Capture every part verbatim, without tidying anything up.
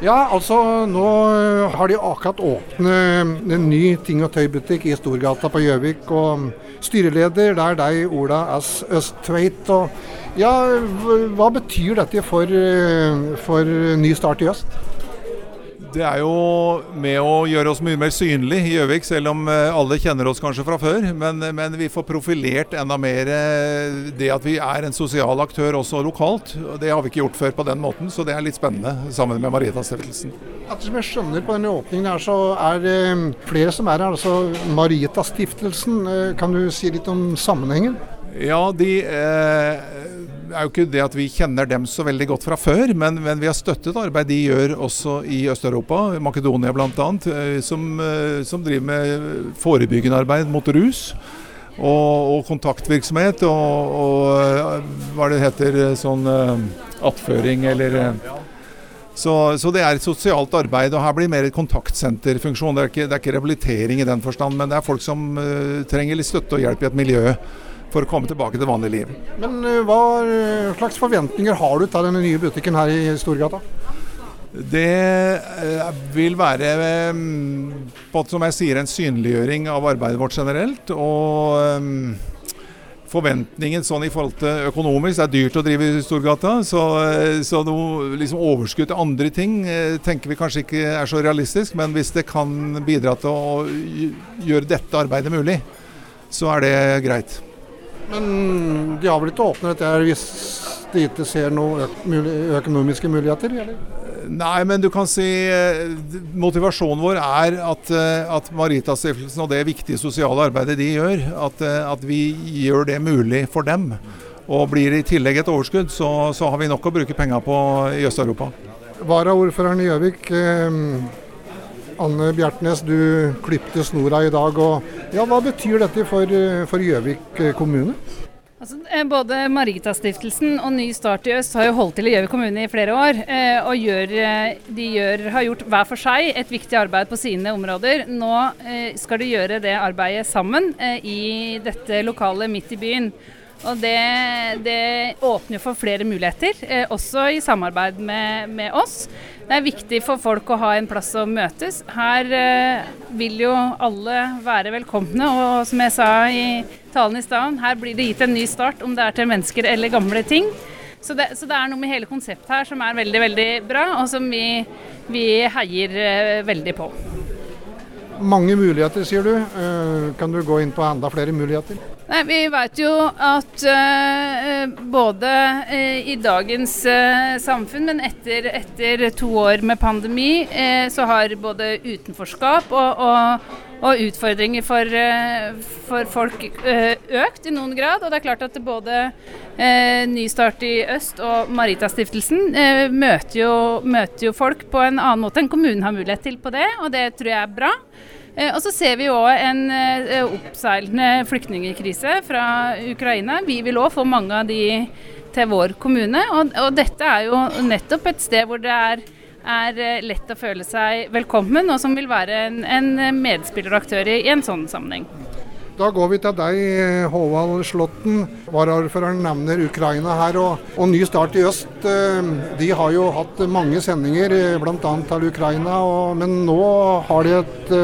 Ja, altså nå har de akkurat åpnet en ny ting- og tøybutikk i Storgata på Gjøvik, og styreleder der deg, Ola S. Østveit. Og ja, hva betyr dette for, for Ny Start i Øst? Det er jo med å gjøre oss mye mer synlig i Gjøvik, selv om alle kjenner oss kanskje fra før. Men, men vi får profilert enda mer det at vi er en sosial aktør også lokalt. Og det har vi ikke gjort før på den måten, så det er litt spennende sammen med Maritas-stiftelsen. Ettersom jeg skjønner på denne åpningen her, så er det flere som er her. Altså Maritas-stiftelsen, kan du si litt om sammenhengen? Ja, de eh, er jo ikke det at vi kjenner dem så veldig godt fra før, men, men vi har støttet arbeid de gjør også i Øst-Europa, Makedonia blant annet, som, som driver med forebyggende arbeid mot rus og, og kontaktvirksomhet og, og hva det heter, sånn attføring eller... Så, så det er et sosialt arbeid, og her blir mer et kontaktsenterfunksjon. Det er ikke, det er ikke rehabilitering i den forstand, men det er folk som uh, trenger litt støtte og hjelp i et miljø for å komme tilbake til vanlig liv. Men uh, hva slags forventninger har du til denne nye butikken her i Storgata? Det uh, vil være, um, på, som jeg sier, en synliggjøring av arbeidet vårt generelt, og... Um, forventningen sånn i forhold til økonomisk, det er dyrt å drive i Storgata, så, så noe liksom overskudd til andre ting tenker vi kanskje ikke er så realistisk, men hvis det kan bidra til å gjøre dette arbeidet mulig, så er det greit. Men de har vel ikke åpnet dette her hvis de ikke ser noen økonomiske muligheter, eller? Nei, men du kan si motivasjonen vår er at, at Maritas-stiftelsen og det viktige sosiale arbeidet de gjør, at, at vi gjør det mulig for dem. Og blir det i tillegg et overskudd, så, så har vi nok å bruke penger på i Øst-Europa. Varaordføreren i Gjøvik, eh, Anne Bjertnes, du klippte snora i dag. Og, ja, hva betyr dette for, for Gjøvik kommune? Altså, både Maritas-stiftelsen og Ny Start i Øst har jo holdt til i Gjøvik kommune i flere år, og gjør, de gjør, har gjort hver for seg et viktig arbeid på sine områder. Nå skal de gjøre det arbeidet sammen i dette lokalet midt i byen. Og det, det åpner for flere muligheter, også i samarbeid med, med oss. Det er viktig for folk å ha en plass å møtes. Her eh, vil jo alle være velkomne, og som jeg sa i talen i stedet, her blir det gitt en ny start, om det er til mennesker eller gamle ting. Så det, så det er noe med hele konseptet her som er veldig, veldig bra, og som vi, vi heier eh, veldig på. Mange muligheter, sier du. Uh, kan du gå inn på enda flere muligheter? Nei, vi vet jo at uh, både uh, i dagens uh, samfunn, men etter, etter to år med pandemi, uh, så har både utenforskap og, og, og utfordringer for, uh, for folk uh, økt i noen grad. Og det er klart at både uh, Ny Start i Øst og Maritas-stiftelsen uh, møter, jo, møter jo folk på en annen måte enn kommunen har mulighet til på det, og det tror jeg er bra. Eh, og så ser vi også en eh, oppseilende flyktningekrise fra Ukraina. Vi vil også få mange av de til vår kommune, og, og dette er jo nettopp et sted hvor det er, er lett å føle seg velkommen, og som vil være en, en medspilleraktør i, i en sånn sammenheng. Da går vi til deg, Håvald Slåtten. Varaordføreren nevner Ukraina her, og, og Ny Start i Øst. De har jo hatt mange sendinger, blant annet til Ukraina, og, men nå har de et,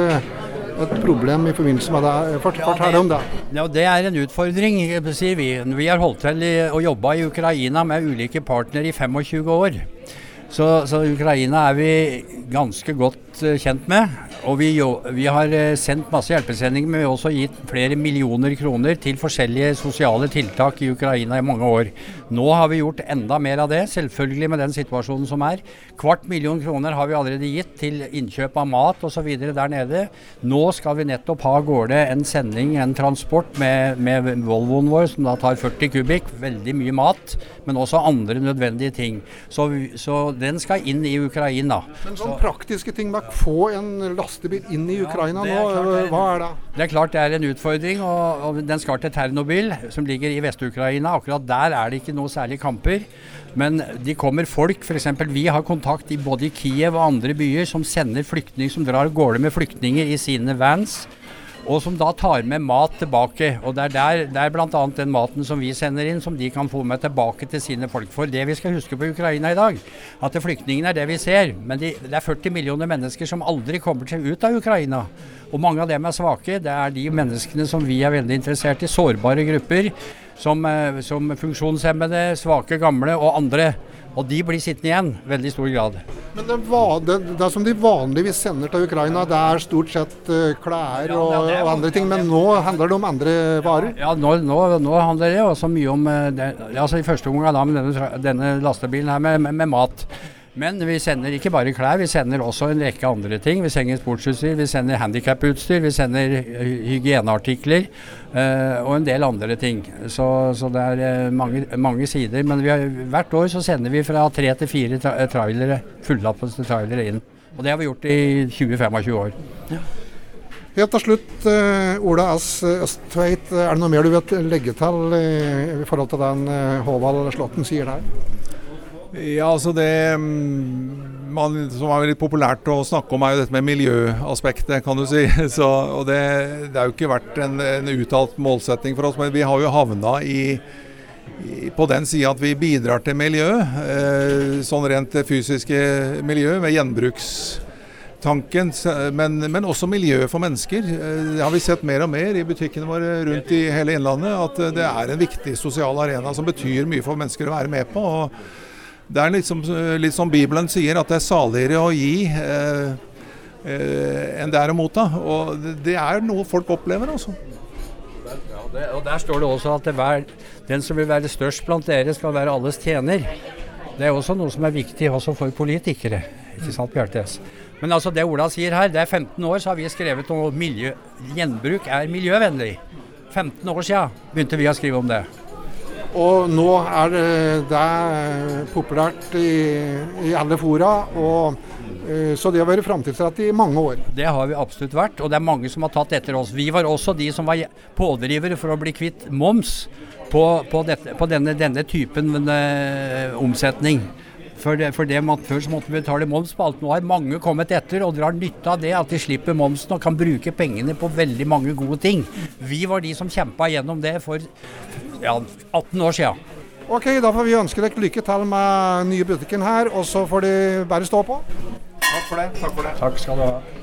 et problem i forbindelse med det. Fortell om det. Ja, det er en utfordring, sier vi. Vi har holdt til å jobbe i Ukraina med ulike partnere i tjuefem år. Så, så Ukraina er vi ganske godt kjent med, og vi, jo, vi har sendt masse hjelpesendinger, men vi har også gitt flere millioner kroner til forskjellige sosiale tiltak i Ukraina i mange år. Nå har vi gjort enda mer av det, selvfølgelig med den situasjonen som er. Kvart million kroner har vi allerede gitt til innkjøp av mat og så videre der nede. Nå skal vi nettopp ha gårde en sending, en transport med, med Volvoen vår, som da tar førti kubikk, veldig mye mat, men også andre nødvendige ting. Så, så den skal inn i Ukraina. Men sånn så, praktiske ting med å få en lastebil inn i Ukraina ja, nå, er, hva er det? Det er klart det er en utfordring, og, og den skal til Ternobyl, som ligger i Vest-Ukraina. Akkurat der er det ikke noe særlig kamper, men de kommer folk, for eksempel vi har kontakt i både Kiev og andre byer som sender flyktninger, som drar gårde med flyktninger i sine vans, og som da tar med mat tilbake. Og det er, der, det er blant annet den maten som vi sender inn, som de kan få med tilbake til sine folk. For det vi skal huske på Ukraina i dag, at flyktningene er det vi ser, men de, det er førti millioner mennesker som aldri kommer seg ut av Ukraina. Og mange av dem er svake. Det er de menneskene som vi er veldig interessert i, sårbare grupper, som, som funksjonshemmede, svake gamle og andre. Og de blir sittende igjen, veldig stor grad. Men det, var, det, det som de vanligvis sender til Ukraina, det er stort sett uh, klær og, ja, og andre ting, men nå handler det om andre varer? Ja, nå, nå, nå handler det også mye om, det, altså i første omgang da med denne, denne lastebilen her med, med, med mat. Men vi sender ikke bare klær, vi sender også en rekke andre ting. Vi sender sportsutstyr, vi sender handicaputstyr, vi sender hygieneartikler uh, og en del andre ting. Så, så det er uh, mange, mange sider, men vi har, hvert år så sender vi fra tre til fire tra trailere, fullappede trailere inn. Og det har vi gjort i tjue til femogtjue år. Ja. Helt til slutt, uh, Ola S. Østveit, er det noe mer du vil legge til uh, i forhold til den uh, Håvald Slåtten sier der? Ja, altså det man, som er litt populært å snakke om er jo dette med miljøaspektet, kan du si. Så, og det, det har jo ikke vært en, en uttalt målsetting for oss, men vi har jo havna i, i, på den siden at vi bidrar til miljø, eh, sånn rent det fysiske miljø med gjenbrukstanken, men, men også miljø for mennesker. Det har vi sett mer og mer i butikkene våre rundt i hele innlandet, at det er en viktig sosial arena som betyr mye for mennesker å være med på. Og det er liksom, litt som Bibelen sier, at det er saligere å gi eh, eh, enn det er å motta. Og det, det er noe folk opplever også. Ja, det, og der står det også at det hver, den som vil være størst blant dere skal være alles tjener. Det er også noe som er viktig også for politikere. Ikke sant, Bjartes? Men altså det Ola sier her, det er femten år så har vi skrevet om miljø. Gjenbruk er miljøvennlig. femten år siden begynte vi å skrive om det. Og nå er det populært i, i alle fora, og, så det har vært framtidsrett i mange år. Det har vi absolutt vært, og det er mange som har tatt etter oss. Vi var også de som var pådrivere for å bli kvitt moms på, på, dette, på denne, denne typen uh, omsetning. For, det, for det man, før så måtte vi betale moms på alt. Nå har mange kommet etter og drar nytte av det, at de slipper momsen og kan bruke pengene på veldig mange gode ting. Vi var de som kjempet gjennom det for ja, atten år siden. Ok, da får vi ønske deg lykke til med nye butikken her, og så får de bare stå på. Takk for det. Takk for det. Takk skal du ha.